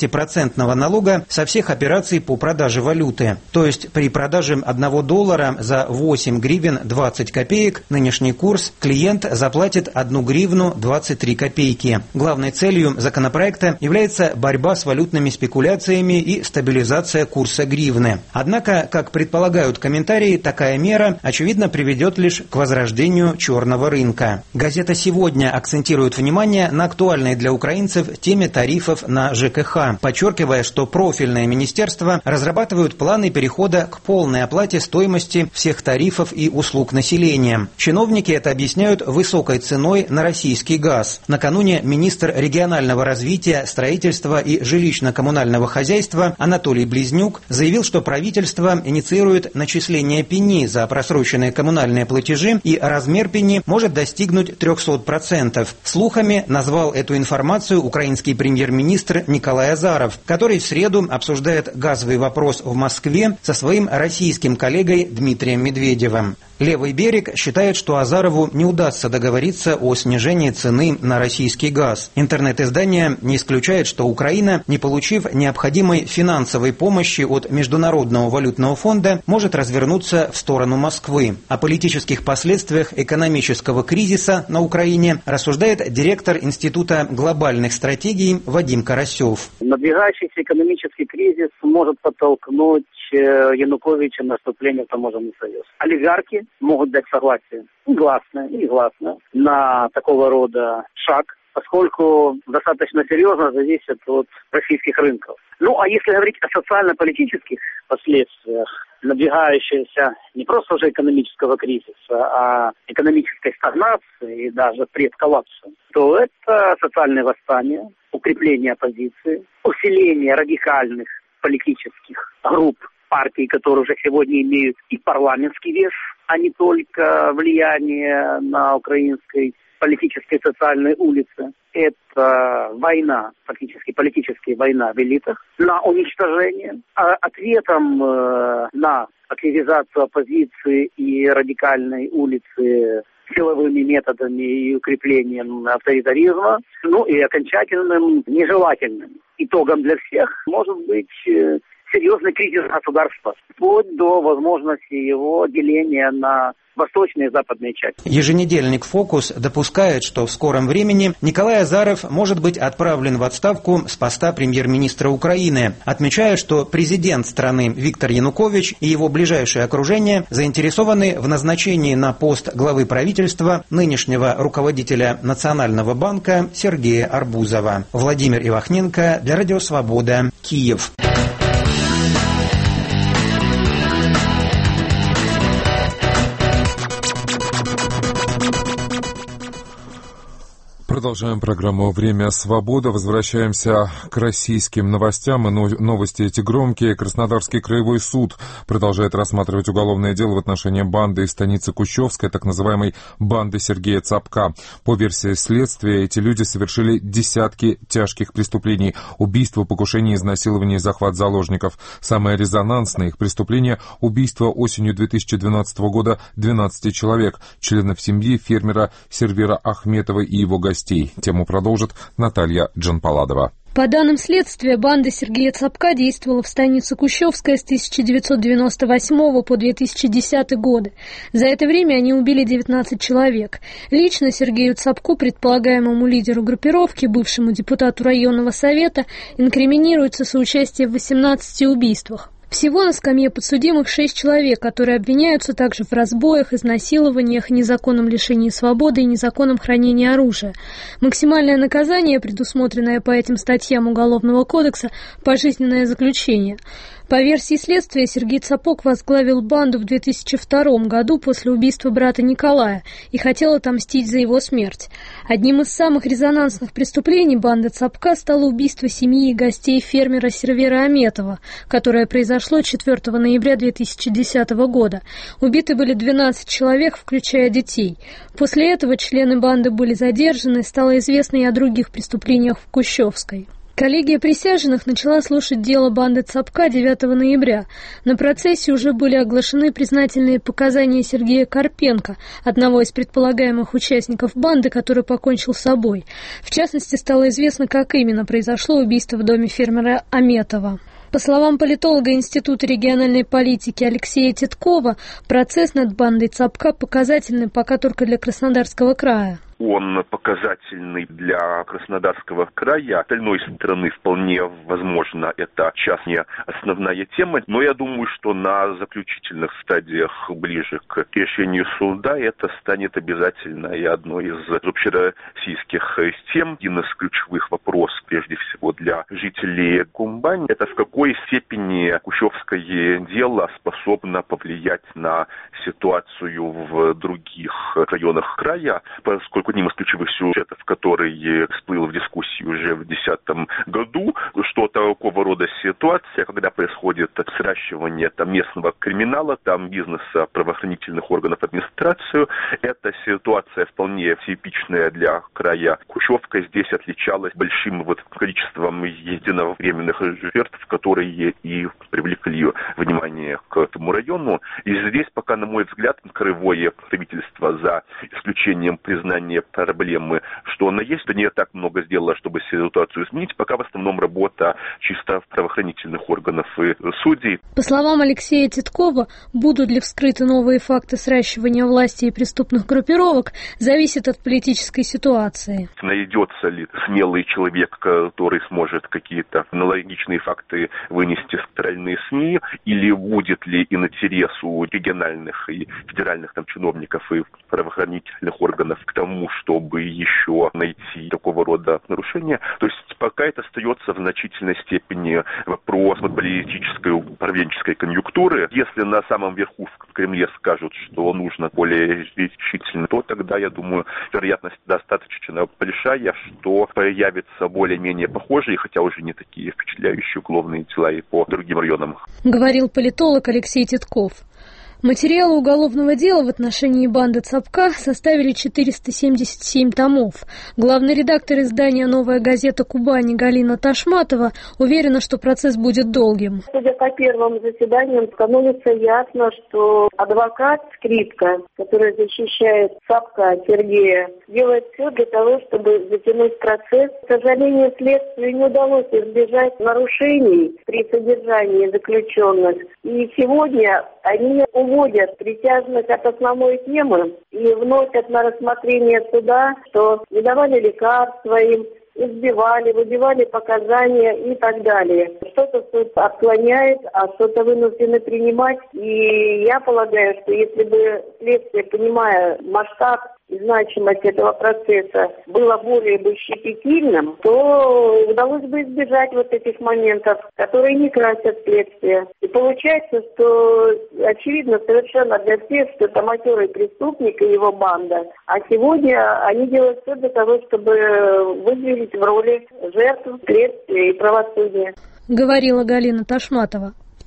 15% налога со всех операций по продаже валюты. То есть при продаже $1 за 8 гривен 20 копеек, нынешний курс, клиент заплатит 1 гривну 23 копейки. Главной целью законопроекта является борьба с валютными спекуляциями и стабилизация курса гривны. Однако, как предполагают комментарии, такая мера, очевидно, приведет лишь к возрождению черного рынка. Газета «Сегодня» акцентирует внимание на актуальной для украинцев теме тарифов на ЖКХ, подчеркивая, что профильные министерства разрабатывают планы перехода к полной оплате стоимости всех тарифов и услуг населения. Чиновники это объясняют высокой ценой на российский газ. Накануне министр регионального развития, строительства и жилищно-коммунального хозяйства Анатолий Близнюк заявил, что правительство инициирует начисление пени за просроченные коммунальные платежи, и размер пени может достигнуть 300%. Слухами назвал эту информацию украинский премьер-министр Николай Азаров, который в среду обсуждает газовый вопрос в Москве со своим российским коллегой Дмитрием Медведевым. Левый берег считает, что Азарову не удастся договориться о снижении цены на российский газ. Интернет-издание не исключает, что Украина, не получив необходимой финансовой помощи от Международного валютного фонда, может развернуться в сторону Москвы. О политических последствиях экономического кризиса на Украине рассуждает директор Института глобальных стратегий Вадим Карасев. Надвигающийся экономический кризис может подтолкнуть Януковича на вступление в таможенный союз. Олигархи могут дать согласие гласное и негласное на такого рода шаг, поскольку достаточно серьезно зависит от российских рынков. Ну, а если говорить о социально-политических последствиях надвигающегося не просто уже экономического кризиса, а экономической стагнации и даже предколлапса, то это социальное восстание, укрепление оппозиции, усиление радикальных политических групп, партий, которые уже сегодня имеют и парламентский вес, а не только влияние на украинской политической и социальной улице. Это война, фактически политическая война в элитах на уничтожение. А ответом на активизацию оппозиции и радикальной улицы силовыми методами и укреплением авторитаризма, ну и окончательным нежелательным итогом для всех может быть серьезный кризис государства, вплоть до возможности его деления на восточные и западные части. Еженедельник «Фокус» допускает, что в скором времени Николай Азаров может быть отправлен в отставку с поста премьер-министра Украины, отмечая, что президент страны Виктор Янукович и его ближайшее окружение заинтересованы в назначении на пост главы правительства нынешнего руководителя Национального банка Сергея Арбузова. Владимир Ивахненко для Радио Свобода, Киев. Продолжаем программу «Время свободы». Возвращаемся к российским новостям. И новости эти громкие. Краснодарский краевой суд продолжает рассматривать уголовное дело в отношении банды из станицы Кущевской, так называемой банды Сергея Цапка. По версии следствия, эти люди совершили десятки тяжких преступлений: убийство, покушение, изнасилование, захват заложников. Самое резонансное их преступление – убийство осенью 2012 года 12 человек, членов семьи фермера Сервера Ахметова и его гостей. Тему продолжит Наталья Джанпаладова. По данным следствия, банда Сергея Цапка действовала в станице Кущевская с 1998 по 2010 годы. За это время они убили 19 человек. Лично Сергею Цапку, предполагаемому лидеру группировки, бывшему депутату районного совета, инкриминируется соучастие в 18 убийствах. Всего на скамье подсудимых 6 человек, которые обвиняются также в разбоях, изнасилованиях, незаконном лишении свободы и незаконном хранении оружия. Максимальное наказание, предусмотренное по этим статьям Уголовного кодекса, пожизненное заключение. По версии следствия, Сергей Цапок возглавил банду в 2002 году после убийства брата Николая и хотел отомстить за его смерть. Одним из самых резонансных преступлений банды Цапка стало убийство семьи и гостей фермера Сервера Аметова, которое произошло 4 ноября 2010 года. Убиты были 12 человек, включая детей. После этого члены банды были задержаны, стало известно и о других преступлениях в Кущевской. Коллегия присяжных начала слушать дело банды Цапка 9 ноября. На процессе уже были оглашены признательные показания Сергея Карпенко, одного из предполагаемых участников банды, который покончил с собой. В частности, стало известно, как именно произошло убийство в доме фермера Аметова. По словам политолога Института региональной политики Алексея Титкова, процесс над бандой Цапка показательный пока только для Краснодарского края. Он показательный для Краснодарского края. Остальной страны вполне возможно, это сейчас не основная тема, но я думаю, что на заключительных стадиях ближе к решению суда это станет обязательно и одной из общероссийских тем. Один из ключевых вопросов, прежде всего для жителей Кубани, это в какой степени Кущевское дело способно повлиять на ситуацию в других районах края, поскольку одним из ключевых сюжетов, который всплыл в дискуссии уже в 2010 году, что такого рода ситуация, когда происходит сращивание местного криминала, бизнеса, правоохранительных органов администрации, эта ситуация вполне типичная для края. Кущевка здесь отличалась большим количеством единовременных жертв, которые и привлекли внимание к этому району. И здесь пока, на мой взгляд, краевое правительство, за исключением признания проблемы, что она есть, то не так много сделала, чтобы ситуацию изменить, пока в основном работа чисто правоохранительных органов и судей. По словам Алексея Титкова, будут ли вскрыты новые факты сращивания власти и преступных группировок, зависит от политической ситуации. Найдется ли смелый человек, который сможет какие-то аналогичные факты вынести в центральные СМИ, или будет ли интерес у региональных и федеральных чиновников и правоохранительных органов к тому, чтобы еще найти такого рода нарушения. То есть пока это остается в значительной степени вопрос политической управленческой конъюнктуры. Если на самом верху в Кремле скажут, что нужно более решительно, то тогда, я думаю, вероятность достаточно большая, что появятся более-менее похожие, хотя уже не такие впечатляющие уголовные дела и по другим районам. Говорил политолог Алексей Титков. Материалы уголовного дела в отношении банды Цапка составили 477 томов. Главный редактор издания «Новая газета Кубани» Галина Ташматова уверена, что процесс будет долгим. Судя по первым заседаниям, становится ясно, что адвокат Скрипка, который защищает Цапка Сергея, делает все для того, чтобы затянуть процесс. К сожалению, следствию не удалось избежать нарушений при содержании заключенных. И сегодня они уводят присяжных от основной темы и вносят на рассмотрение суда, что не давали лекарства им, избивали, выбивали показания и так далее. Что-то суд отклоняет, а что-то вынуждены принимать. И я полагаю, что если бы следствие, понимая масштаб и значимость этого процесса, было более бы щепетильным, то удалось бы избежать вот этих моментов, которые не красят следствие. И получается, что очевидно совершенно для всех, что это матерый преступник и его банда. А сегодня они делают все для того, чтобы выделить в роли жертв, следствия и правосудия. Говорила Галина Ташматова. В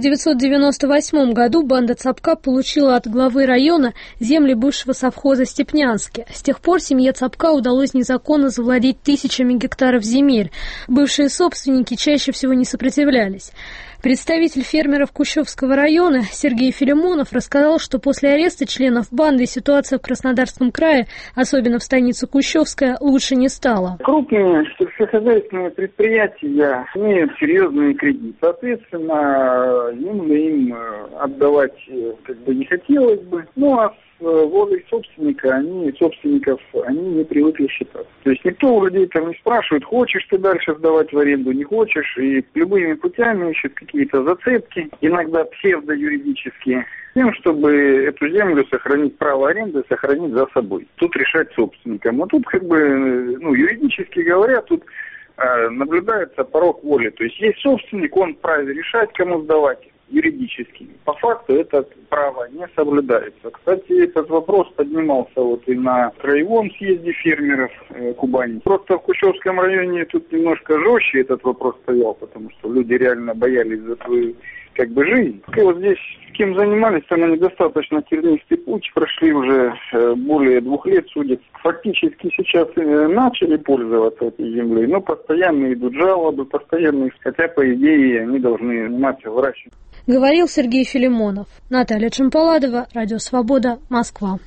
1998 году банда Цапка получила от главы района земли бывшего совхоза Степнянске. С тех пор семье Цапка удалось незаконно завладеть тысячами гектаров земель. Бывшие собственники чаще всего не сопротивлялись. Представитель фермеров Кущевского района Сергей Филимонов рассказал, что после ареста членов банды ситуация в Краснодарском крае, особенно в станице Кущевская, лучше не стала. Крупные сельскохозяйственные предприятия имеют серьезные кредиты. Соответственно, им отдавать не хотелось бы. Ну а волей собственников они не привыкли считаться. То есть никто у людей там не спрашивает, хочешь ты дальше сдавать в аренду, не хочешь, и любыми путями ищут какие-то зацепки, иногда псевдоюридические, тем, чтобы эту землю сохранить, право аренды сохранить за собой. Тут решать собственникам. А тут юридически говоря, тут наблюдается порог воли. То есть есть собственник, он вправе решать, кому сдавать юридически. По факту это право не соблюдается. Кстати, этот вопрос поднимался вот и на краевом съезде фермеров Кубани. Просто в Кущевском районе тут немножко жестче этот вопрос стоял, потому что люди реально боялись за свою жизнь. И вот здесь кем занимались, там они достаточно тернистый путь, прошли уже более 2 лет, судят. Фактически сейчас начали пользоваться этой землей, но постоянно идут жалобы, хотя, по идее, они должны заниматься выращиванием. Говорил Сергей Филимонов. Наталья Чемпаладова, Радио Свобода, Москва.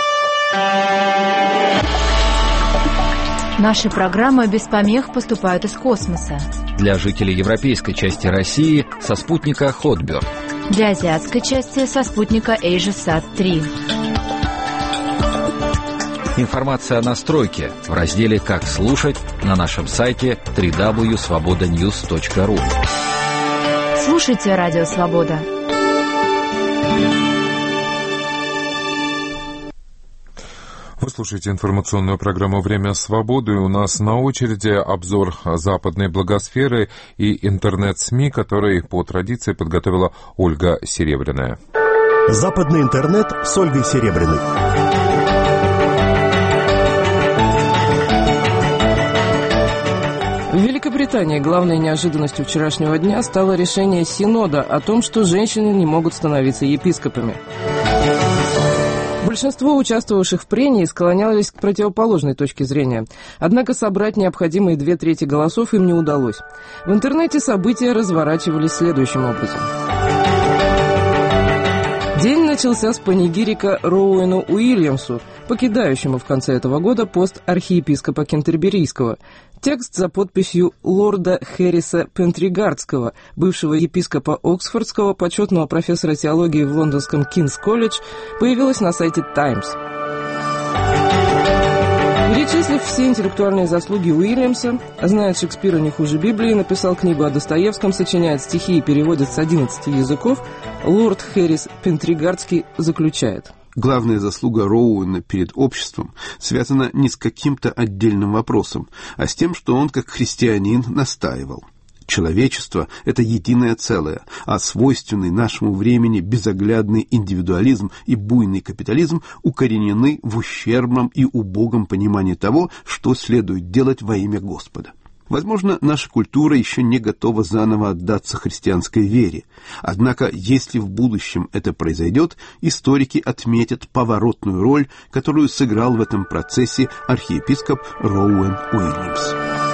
Наши программы без помех поступают из космоса. Для жителей европейской части России со спутника Hotbird. Для азиатской части со спутника AsiaSat-3. Информация о настройке в разделе «Как слушать» на нашем сайте www.svobodanews.ru. Слушайте Радио Свобода. Вы слушаете информационную программу «Время свободы». У нас на очереди обзор западной благосферы и интернет-СМИ, который по традиции подготовила Ольга Серебряная. Западный интернет с Ольгой Серебряной. В Великобритании главной неожиданностью вчерашнего дня стало решение Синода о том, что женщины не могут становиться епископами. Большинство участвовавших в прении склонялись к противоположной точке зрения. Однако собрать необходимые 2/3 голосов им не удалось. В интернете события разворачивались следующим образом. День начался с панигирика Роуэну Уильямсу, покидающему в конце этого года пост архиепископа Кентерберийского. Текст за подписью лорда Хэрриса Пентригардского, бывшего епископа Оксфордского, почетного профессора теологии в лондонском Кингс-колледж, появилась на сайте «Таймс». Перечислив все интеллектуальные заслуги Уильямса, знает Шекспира не хуже Библии, написал книгу о Достоевском, сочиняет стихи и переводит с 11 языков, лорд Хэррис Пентригардский заключает: главная заслуга Роуэна перед обществом связана не с каким-то отдельным вопросом, а с тем, что он, как христианин, настаивал. Человечество – это единое целое, а свойственный нашему времени безоглядный индивидуализм и буйный капитализм укоренены в ущербном и убогом понимании того, что следует делать во имя Господа. Возможно, наша культура еще не готова заново отдаться христианской вере. Однако, если в будущем это произойдет, историки отметят поворотную роль, которую сыграл в этом процессе архиепископ Роуэн Уильямс.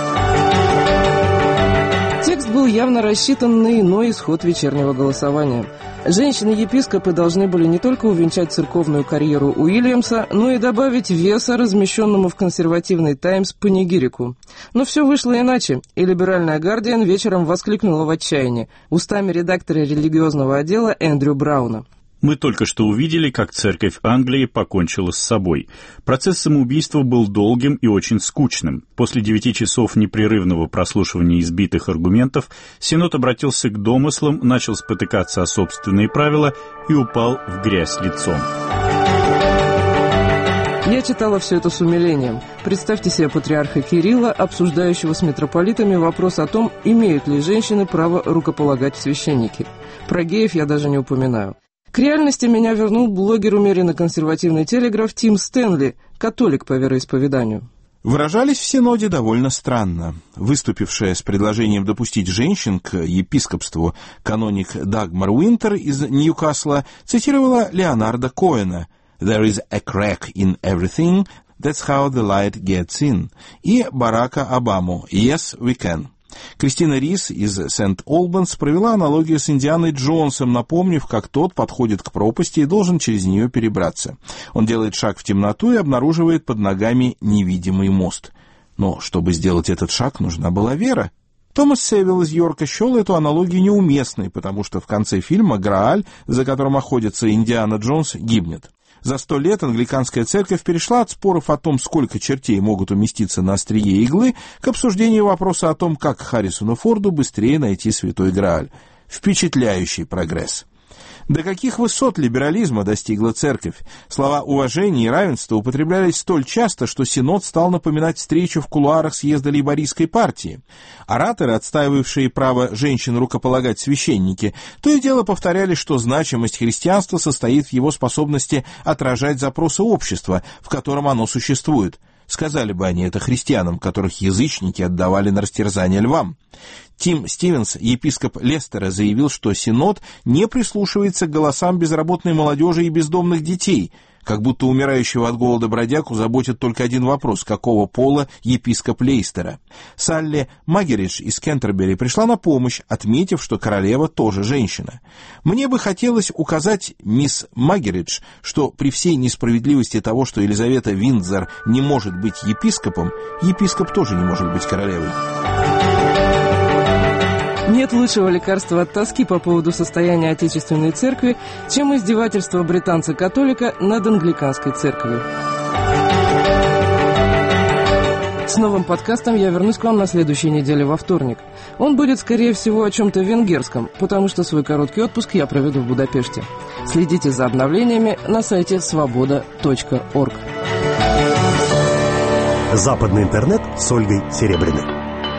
Текст был явно рассчитан на иной исход вечернего голосования. Женщины-епископы должны были не только увенчать церковную карьеру Уильямса, но и добавить веса размещенному в консервативный «Таймс» панигирику. Но все вышло иначе, и либеральная «Гардиан» вечером воскликнула в отчаянии устами редактора религиозного отдела Эндрю Брауна. Мы только что увидели, как церковь Англии покончила с собой. Процесс самоубийства был долгим и очень скучным. После 9 часов непрерывного прослушивания избитых аргументов Синод обратился к домыслам, начал спотыкаться о собственные правила и упал в грязь лицом. Я читала все это с умилением. Представьте себе патриарха Кирилла, обсуждающего с митрополитами вопрос о том, имеют ли женщины право рукополагать в священники. Про геев я даже не упоминаю. К реальности меня вернул блогер умеренно консервативный телеграф Тим Стэнли, католик по вероисповеданию. Выражались в Синоде довольно странно. Выступившая с предложением допустить женщин к епископству каноник Дагмар Уинтер из Ньюкасла цитировала Леонарда Коэна «There is a crack in everything, that's how the light gets in» и Барака Обаму «Yes, we can». Кристина Рис из Сент-Олбанс провела аналогию с Индианой Джонсом, напомнив, как тот подходит к пропасти и должен через нее перебраться. Он делает шаг в темноту и обнаруживает под ногами невидимый мост. Но чтобы сделать этот шаг, нужна была вера. Томас Севилл из Йорка счел эту аналогию неуместной, потому что в конце фильма Грааль, за которым охотится Индиана Джонс, гибнет. За 100 лет англиканская церковь перешла от споров о том, сколько чертей могут уместиться на острие иглы, к обсуждению вопроса о том, как Харрисону Форду быстрее найти святой Грааль. Впечатляющий прогресс. До каких высот либерализма достигла церковь? Слова уважения и равенства употреблялись столь часто, что Синод стал напоминать встречу в кулуарах съезда лейбористской партии. Ораторы, отстаивавшие право женщин рукополагать священники, то и дело повторяли, что значимость христианства состоит в его способности отражать запросы общества, в котором оно существует. Сказали бы они это христианам, которых язычники отдавали на растерзание львам. Тим Стивенс, епископ Лестера, заявил, что Синод не прислушивается к голосам безработной молодежи и бездомных детей, как будто умирающего от голода бродягу заботит только один вопрос: какого пола епископ Лейстера. Салли Магеридж из Кентербери пришла на помощь, отметив, что королева тоже женщина. «Мне бы хотелось указать, мисс Магеридж, что при всей несправедливости того, что Елизавета Виндзор не может быть епископом, епископ тоже не может быть королевой». Нет лучшего лекарства от тоски по поводу состояния Отечественной Церкви, чем издевательство британца-католика над англиканской церковью. С новым подкастом я вернусь к вам на следующей неделе во вторник. Он будет, скорее всего, о чем-то венгерском, потому что свой короткий отпуск я проведу в Будапеште. Следите за обновлениями на сайте svoboda.org. Западный интернет с Ольгой Серебряной.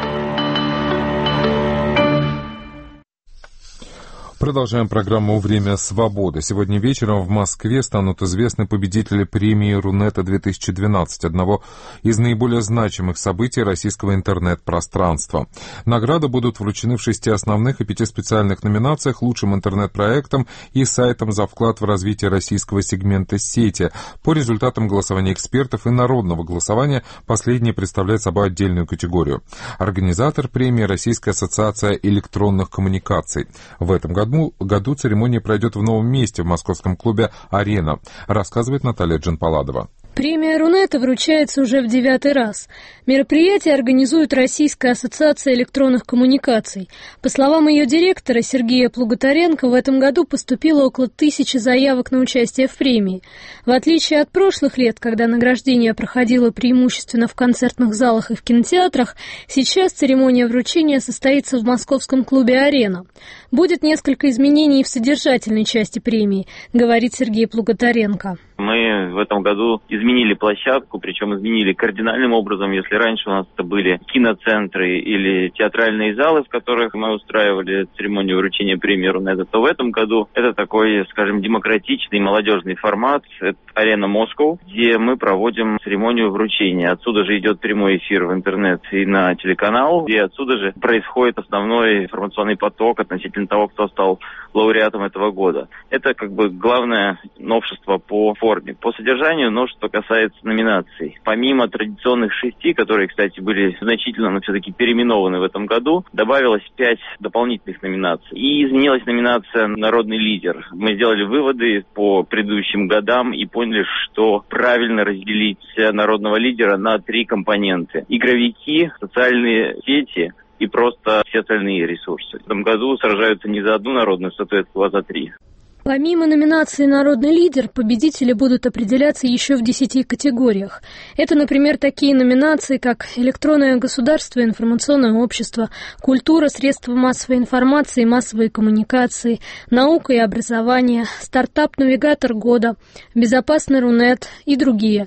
Продолжаем программу «Время свободы». Сегодня вечером в Москве станут известны победители премии Рунета-2012, одного из наиболее значимых событий российского интернет-пространства. Награды будут вручены в 6 основных и 5 специальных номинациях: лучшим интернет-проектам и сайтам за вклад в развитие российского сегмента сети. По результатам голосования экспертов и народного голосования последнее представляет собой отдельную категорию. Организатор премии — Российская ассоциация электронных коммуникаций. В этом году церемония пройдет в новом месте в московском клубе «Арена», рассказывает Наталья Джанпаладова. Премия Рунета вручается уже в 9-й раз. Мероприятие организует Российская ассоциация электронных коммуникаций. По словам ее директора Сергея Плуготаренко, в этом году поступило около 1000 заявок на участие в премии. В отличие от прошлых лет, когда награждение проходило преимущественно в концертных залах и в кинотеатрах, сейчас церемония вручения состоится в московском клубе «Арена». Будет несколько изменений в содержательной части премии, говорит Сергей Плуготаренко. Мы в этом году изменили площадку, причем изменили кардинальным образом. Если раньше у нас это были киноцентры или театральные залы, в которых мы устраивали церемонию вручения премии Рунета, то в этом году это такой, скажем, демократичный молодежный формат. Это «Арена Москва», где мы проводим церемонию вручения. Отсюда же идет прямой эфир в интернет и на телеканал, и отсюда же происходит основной информационный поток относительно того, кто стал лауреатом этого года. Это как бы главное новшество по форме. По содержанию, но что касается номинаций. Помимо традиционных 6, которые, кстати, были значительно, но все-таки переименованы в этом году, добавилось 5 дополнительных номинаций. И изменилась номинация «Народный лидер». Мы сделали выводы по предыдущим годам и поняли, что правильно разделить народного лидера на 3 компонента. Игровики, социальные сети и просто все остальные ресурсы. В этом году сражаются не за одну народную статуэтку, а за 3. Помимо номинации «Народный лидер», победители будут определяться еще в 10 категориях. Это, например, такие номинации, как «Электронное государство и информационное общество», «Культура, средства массовой информации и массовые коммуникации», «Наука и образование», «Стартап-навигатор года», «Безопасный Рунет» и другие.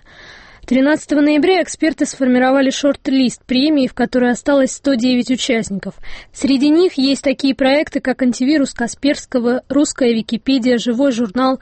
13 ноября эксперты сформировали шорт-лист премии, в которой осталось 109 участников. Среди них есть такие проекты, как «Антивирус Касперского», «Русская Википедия», «Живой журнал»,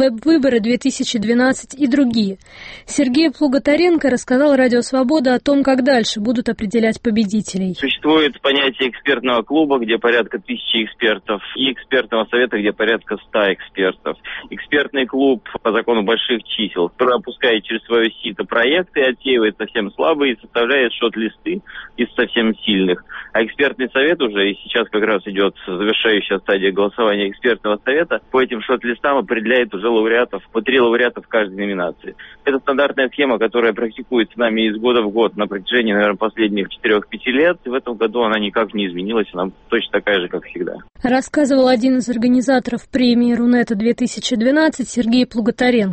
«Веб-выборы-2012» и другие. Сергей Плуготаренко рассказал «Радио Свобода» о том, как дальше будут определять победителей. Существует понятие экспертного клуба, где порядка 1000 экспертов, и экспертного совета, где порядка 100 экспертов. Экспертный клуб по закону больших чисел, который опускает через свое сито проекты, отсеивает совсем слабые и составляет шорт-листы из совсем сильных. А экспертный совет уже, и сейчас как раз идет завершающая стадия голосования экспертного совета, по этим шорт-листам определяет уже лауреатов, по 3 лауреата в каждой номинации. Это стандартная схема, которая практикуется нами из года в год на протяжении, наверное, последних 4-5 лет. И в этом году она никак не изменилась, она точно такая же, как всегда. Рассказывал один из организаторов премии Рунета-2012 Сергей Плуготаренко.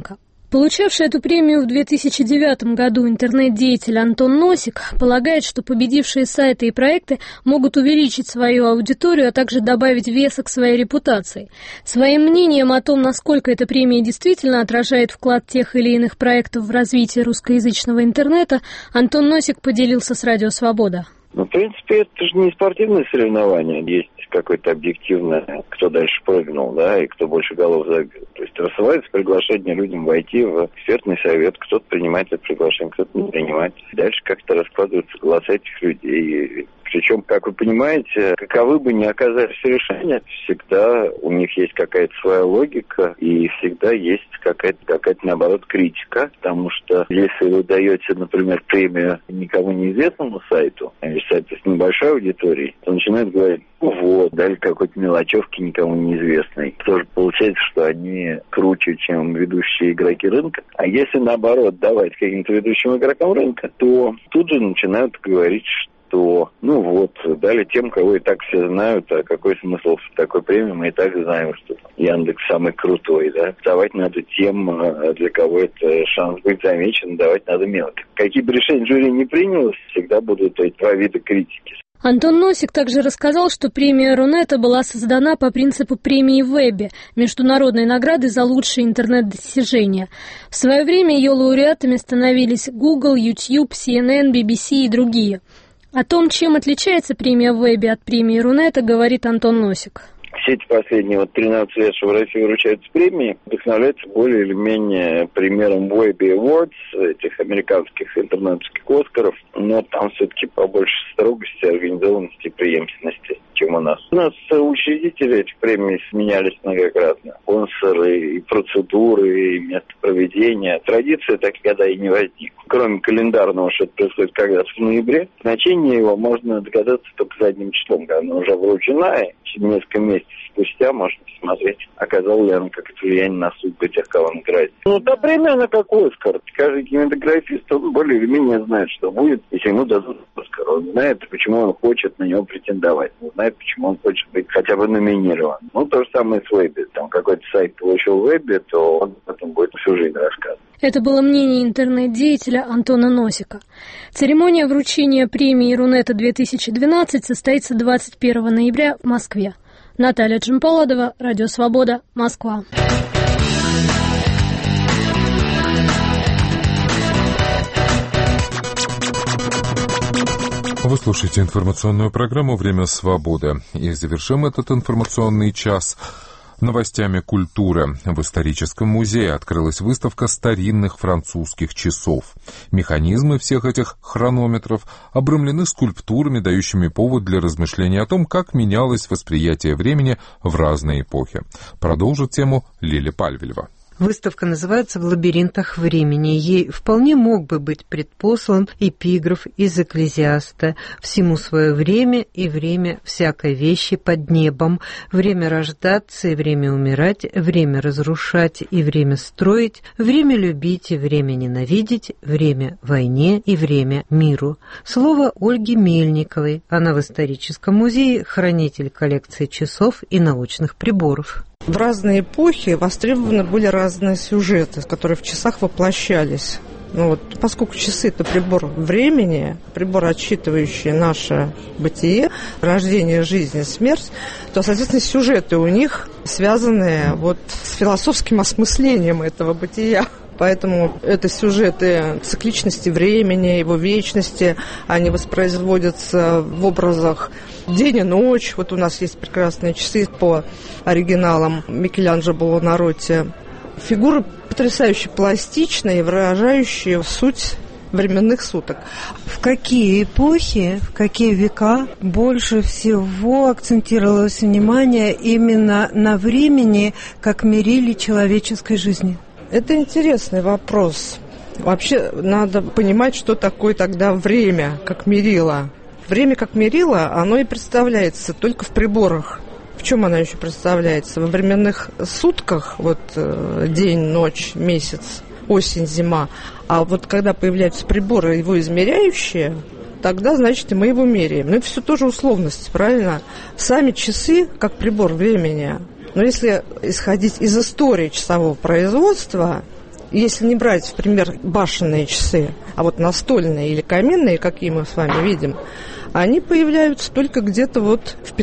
Получавший эту премию в 2009 году интернет-деятель Антон Носик полагает, что победившие сайты и проекты могут увеличить свою аудиторию, а также добавить веса к своей репутации. Своим мнением о том, насколько эта премия действительно отражает вклад тех или иных проектов в развитие русскоязычного интернета, Антон Носик поделился с «Радио Свобода». В принципе, это же не спортивное соревнование. Есть какое-то объективное, кто дальше прыгнул, да, и кто больше голов забил. То есть рассылается приглашение людям войти в экспертный совет. Кто-то принимает это приглашение, кто-то не принимает. Дальше как-то раскладываются голоса этих людей. Причем, как вы понимаете, каковы бы ни оказались решения, всегда у них есть какая-то своя логика, и всегда есть какая-то наоборот, критика. Потому что если вы даете, например, премию никому неизвестному сайту, сайту с небольшой аудиторией, то начинают говорить: вот, дали какой-то мелочевки никому неизвестной. Тоже получается, что они круче, чем ведущие игроки рынка. А если, наоборот, давать каким-то ведущим игрокам рынка, то тут же начинают говорить, что, дали тем, кого и так все знают, а какой смысл в такой премии, мы и так знаем, что Яндекс самый крутой, да. Давать надо тем, для кого это шанс быть замеченным, давать надо мелко. Какие бы решения жюри не принялось, всегда будут эти два вида критики. Антон Носик также рассказал, что премия Рунета была создана по принципу премии Вебби, международной награды за лучшие интернет-достижения. В свое время ее лауреатами становились Google, YouTube, CNN, BBC и другие. О том, чем отличается премия Вебби от премии Рунета, говорит Антон Носик. Все эти последние 13 лет, что в России вручаются премии, вдохновляются более или менее примером Webby Awards, этих американских интернетских Оскаров, но там все-таки побольше строгости, организованности и преемственности, чем у нас. У нас учредители этих премий сменялись многократно. Спонсоры, и процедуры, и место проведения. Традиция так никогда и не возникла. Кроме календарного, что это происходит когда-то в ноябре, значение его можно догадаться только задним числом, когда она уже вручена, и через несколько месяцев спустя можно посмотреть, оказала ли она какое-то влияние на судьбу тех, кого наградит. Та премия, она как Оскар. Каждый кинематографист, он более или менее знает, что будет, если ему дадут Оскар. Он знает, почему он хочет на него претендовать. Он знает, почему он хочет быть хотя бы номинирован. То же самое с Вебби. Там какой-то сайт получил Вебби, то он потом будет всю жизнь рассказывать. Это было мнение интернет-деятеля Антона Носика. Церемония вручения премии Рунета 2012 состоится 21 ноября в Москве. Наталья Джамполадова, Радио Свобода, Москва. Вы слушаете информационную программу «Время свободы». И завершим этот информационный час новостями культуры. В историческом музее открылась выставка старинных французских часов. Механизмы всех этих хронометров обрамлены скульптурами, дающими повод для размышления о том, как менялось восприятие времени в разные эпохи. Продолжит тему Лиля Пальвелева. Выставка называется «В лабиринтах времени». Ей вполне мог бы быть предпослан эпиграф из «Экклезиаста». «Всему свое время, и время всякой вещи под небом. Время рождаться и время умирать, время разрушать и время строить, время любить и время ненавидеть, время войне и время миру». Слово Ольги Мельниковой. Она в историческом музее хранитель коллекции часов и научных приборов. В разные эпохи востребованы были разные сюжеты, которые в часах воплощались. Поскольку часы – это прибор времени, прибор, отсчитывающий наше бытие, рождение, жизнь, смерть, то, соответственно, сюжеты у них связаны с философским осмыслением этого бытия. Поэтому это сюжеты цикличности времени, его вечности, они воспроизводятся в образах день и ночь. У нас есть прекрасные часы по оригиналам Микеланджело Буонаротти. Фигуры потрясающе пластичные, выражающие суть временных суток. В какие эпохи, в какие века больше всего акцентировалось внимание именно на времени как мериле человеческой жизни? Это интересный вопрос. Вообще надо понимать, что такое тогда время как мерило. Время как мерило, оно и представляется только в приборах. В чем оно еще представляется? Во временных сутках, день, ночь, месяц, осень, зима. А когда появляются приборы, его измеряющие, тогда, значит, и мы его меряем. Но это все тоже условность, правильно? Сами часы, как прибор времени, но если исходить из истории часового производства, Если не брать в пример башенные часы, а вот настольные или каменные, какие мы с вами видим, они появляются только где-то вот в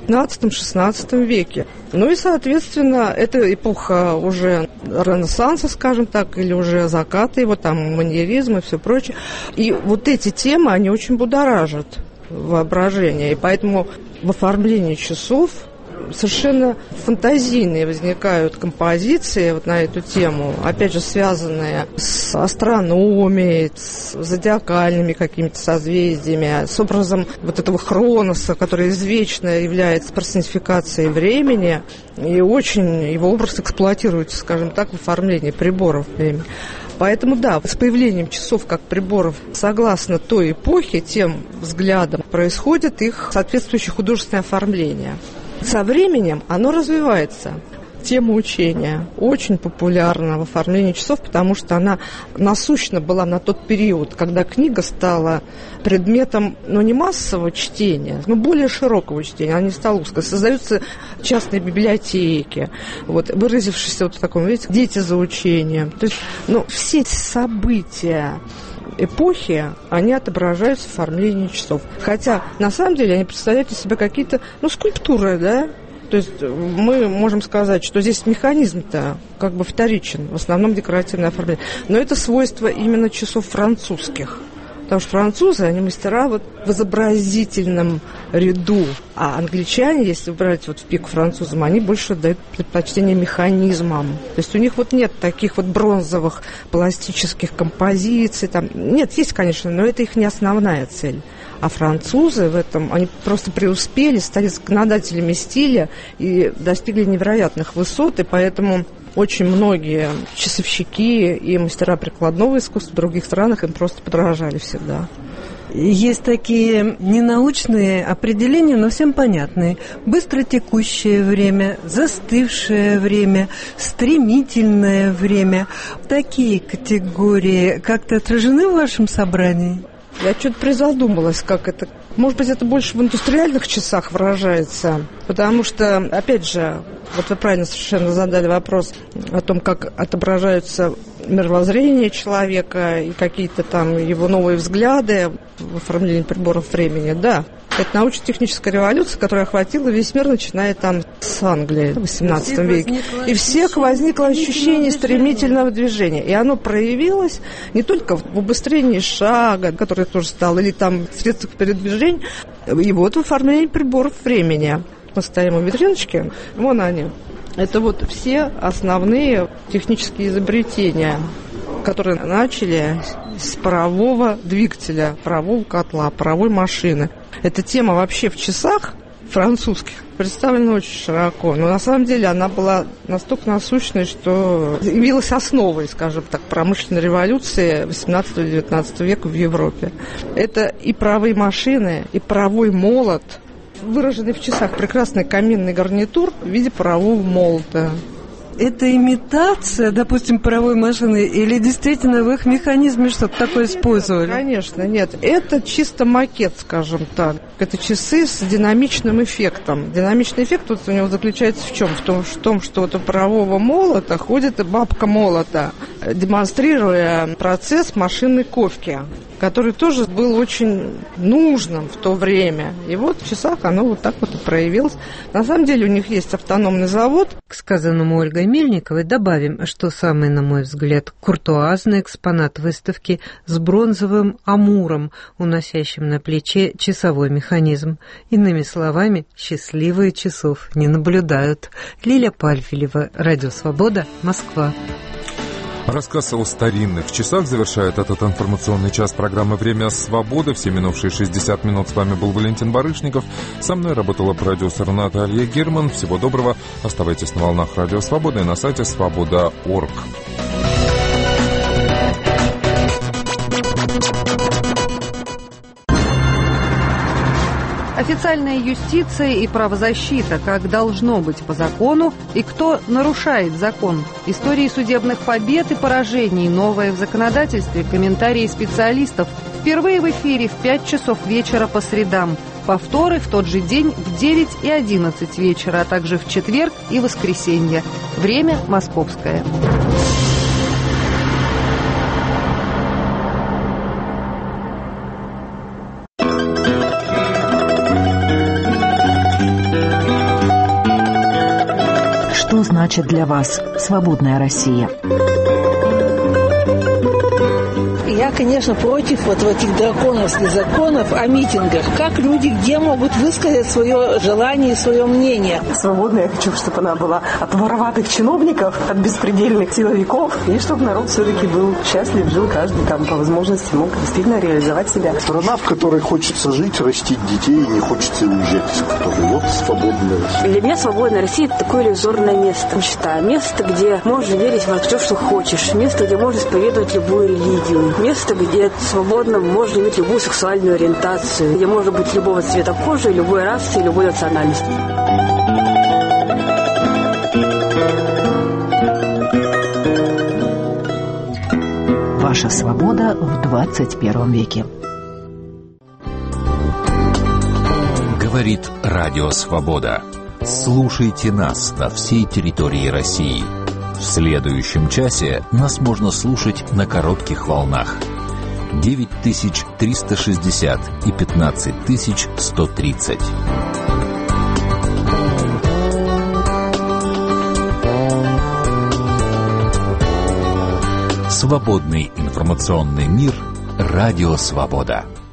15-16 веке. Ну и, соответственно, это эпоха уже Ренессанса, скажем так, или уже заката его, там, маньеризм и все прочее. И вот эти темы, они очень будоражат воображение. И поэтому в оформлении часов совершенно фантазийные возникают композиции вот на эту тему, опять же, связанные с астрономией, с зодиакальными какими-то созвездиями, с образом вот этого Хроноса, который извечно является персонификацией времени, и очень его образ эксплуатируется, скажем так, в оформлении приборов времени. Поэтому, да, с появлением часов как приборов, согласно той эпохе, тем взглядам, происходит их соответствующее художественное оформление. Со временем оно развивается. Тема учения очень популярна в оформлении часов, потому что она насущна была на тот период, когда книга стала предметом, не массового чтения, но более широкого чтения, она не стала узкой. Создаются частные библиотеки, выразившись в таком, видите, дети за учением. То есть, все эти события эпохи, они отображаются в оформлении часов. Хотя, на самом деле, они представляют из себя какие-то, скульптуры, да? То есть мы можем сказать, что здесь механизм-то как бы вторичен, в основном декоративное оформление. Но это свойство именно часов французских. Потому что французы, они мастера в изобразительном ряду. А англичане, если брать в пику французам, они больше дают предпочтение механизмам. То есть у них нет таких бронзовых пластических композиций. Нет, есть, конечно, но это их не основная цель. А французы в этом, они просто преуспели, стали законодателями стиля и достигли невероятных высот, и поэтому очень многие часовщики и мастера прикладного искусства в других странах им просто подражали всегда. Есть такие ненаучные определения, но всем понятные. Быстротекущее время, застывшее время, стремительное время. Такие категории как-то отражены в вашем собрании? Я что-то призадумалась, как это. Может быть, это больше в индустриальных часах выражается, потому что, опять же, вы правильно совершенно задали вопрос о том, как отображаются мировоззрение человека и какие-то его новые взгляды в оформлении приборов времени. Да, это научно-техническая революция, которая охватила весь мир, начиная с Англии в XVIII веке. И всех возникло ощущение стремительного движения. И оно проявилось не только в убыстрении шага, который тоже стал, или в средствах передвижения, и в оформлении приборов времени. Мы стоим у витриночки, вон они. Это все основные технические изобретения, которые начали с парового двигателя, парового котла, паровой машины. Эта тема вообще в часах французских представлена очень широко, но на самом деле она была настолько насущной, что явилась основой, скажем так, промышленной революции 18-19 века в Европе. Это и паровые машины, и паровой молот, выраженный в часах прекрасный каменный гарнитур в виде парового молота. Это имитация, допустим, паровой машины, или действительно в их механизме что-то такое использовали? Конечно, нет. Это чисто макет, скажем так. Это часы с динамичным эффектом. Динамичный эффект у него заключается в чем? В том, что у парового молота ходит бабка молота, демонстрируя процесс машинной ковки, который тоже был очень нужным в то время. И в часах оно так и проявилось. На самом деле у них есть автономный завод. К сказанному Ольгой Мельниковой добавим, что самый, на мой взгляд, куртуазный экспонат выставки с бронзовым амуром, уносящим на плече часовой механизм. Иными словами, счастливые часов не наблюдают. Лиля Пальфилева, Радио Свобода, Москва. Рассказ о старинных часах завершает этот информационный час программы «Время свободы». Все минувшие 60 минут с вами был Валентин Барышников. Со мной работала продюсер Наталья Герман. Всего доброго. Оставайтесь на волнах Радио Свободы и на сайте свобода.орг. Официальная юстиция и правозащита, как должно быть по закону, и кто нарушает закон. Истории судебных побед и поражений, новое в законодательстве, комментарии специалистов. Впервые в эфире в 5 часов вечера по средам. Повторы в тот же день в 9 и 11 вечера, а также в четверг и воскресенье. Время московское. значит для вас свободная Россия? Я, конечно, против вот этих драконовских законов о митингах. Как люди где могут высказать свое желание и свое мнение? Свободная я хочу, чтобы она была от вороватых чиновников, от беспредельных силовиков, и чтобы народ все-таки был счастлив, жил каждый там по возможности, мог действительно реализовать себя. Страна, в которой хочется жить, растить детей, и не хочется уезжать из которой. Вот свободная Россия. Для меня свободная Россия – это такое иллюзорное место. Считаю, место, где можно верить во все, что хочешь. Место, где можно исповедовать любую религию. Место, где свободно можно иметь любую сексуальную ориентацию, где можно быть любого цвета кожи, любой расы и любой национальности. Ваша свобода в 21 веке. Говорит Радио Свобода. Слушайте нас на всей территории России. В следующем часе нас можно слушать на коротких волнах. 9360 и 15130. Свободный информационный мир. Радио Свобода.